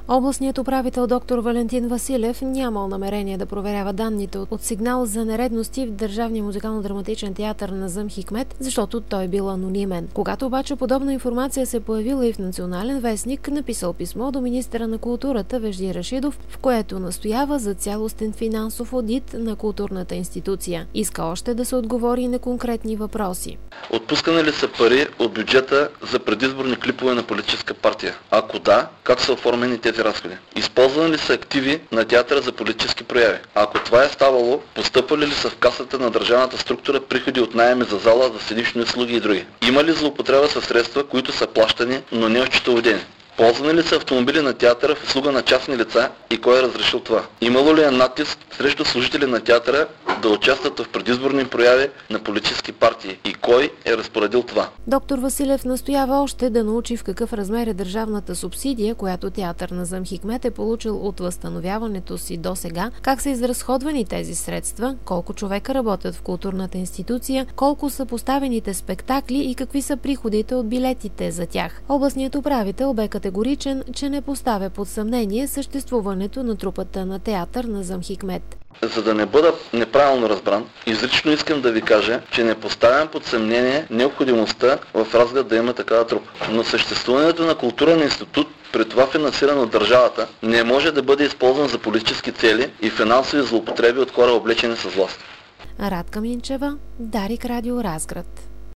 Областният управител доктор Валентин Василев нямал намерение да проверява данните от сигнал за нередности в Държавния музикално-драматичен театър Назъм Хикмет, защото той бил анонимен. Когато обаче подобна информация се появила и в Национален вестник, написал писмо до министъра на културата Вежди Рашидов, в което настоява за цялостен финансов одит на културната институция. Иска още да се отговори на конкретни въпроси. Отпускани ли са пари от бюджета за предизборни клипове на политическа партия? Ако да, как са оформени тези разходи? Използвани ли са активи на театъра за политически прояви? Ако това е ставало, постъпвали ли са в касата на държавната структура приходи от наеми за зала, за сценични услуги и други? Има ли злоупотреба със средства, които са плащани, но не осчетоводени? Ползвани ли са автомобили на театъра в услуга на частни лица и кой е разрешил това? Имало ли е натиск срещу служители на театъра да участват в предизборни прояви на политически партии и кой е разпоредил това? Доктор Василев настоява още да научи в какъв размер е държавната субсидия, която театър Назъм Хикмет е получил от възстановяването си до сега, как са изразходвани тези средства, колко човека работят в културната институция, колко са поставените спектакли и какви са приходите от билетите за тях. Областният управител бе категоричен, че не поставя под съмнение съществуването на трупата на театър Назъм Хикмет. За да не бъда неправилно разбран, изрично искам да ви кажа, че не поставям под съмнение необходимостта в Разград да има такава трупа. Но съществуването на културен институт, при това финансиран от държавата, не може да бъде използван за политически цели и финансови злоупотреби от хора облечени с власт. Радка Минчева, Дарик Радио Разград.